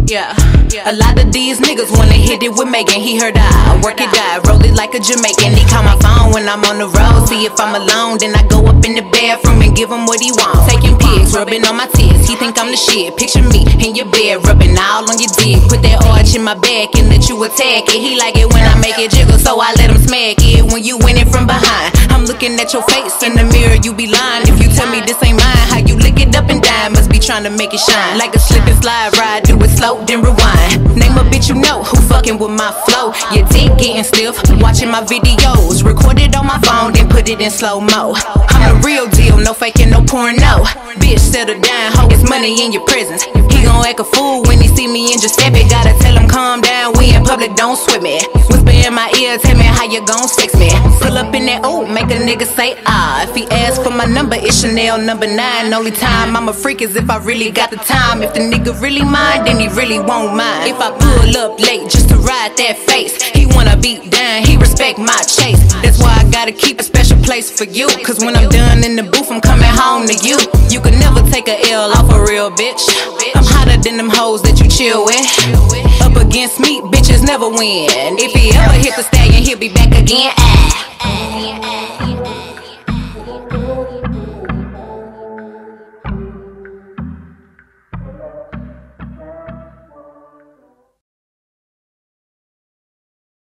Yeah. A lot of these niggas wanna hit it with Megan. He heard I work it out, roll it like a Jamaican. He call my phone when I'm on the road. See if I'm alone, then I go up in the bathroom and give him what he wants. Taking pics, rubbing on my tits. He think I'm the shit. Picture me in your bed, rubbing all on your dick. Put that arch in my back and let you attack it. He like it when I make it jiggle, so I let him smack it. When you win it from behind, I'm looking at your face in the mirror, you be lying. If you tell me this ain't mine, how you lick it up and down? Must be trying to make it shine. Like a slip and slide ride, do it slow, then rewind. Name a bitch you know who fucking with my flow. Your dick getting stiff, watching my videos. Record it on my phone, then put it in slow-mo. I'm the real deal, no faking, no porno. Bitch, settle down, ho, it's money in your presence. He gon' act a fool when he see me and just step it. Gotta tell him calm down, we in public, don't sweat me. Whisper in my ear, tell me how you gon' sex me. Pull up in that ooh, make a nigga say ah. If he ask for my number, it's Chanel number 9. Only time I'm a freak is if I really got the time. If the nigga really mind, then he really won't mind. If I pull up late just to ride that face, he wanna beat down, he respect my chase. That's why I gotta keep a special place for you, cause when I'm done in the booth, I'm coming home to you. You can never take a L off a real bitch. I'm hotter than them hoes that you chill with. Up against me, bitches never win. If he ever hit the stallion, he'll be back again.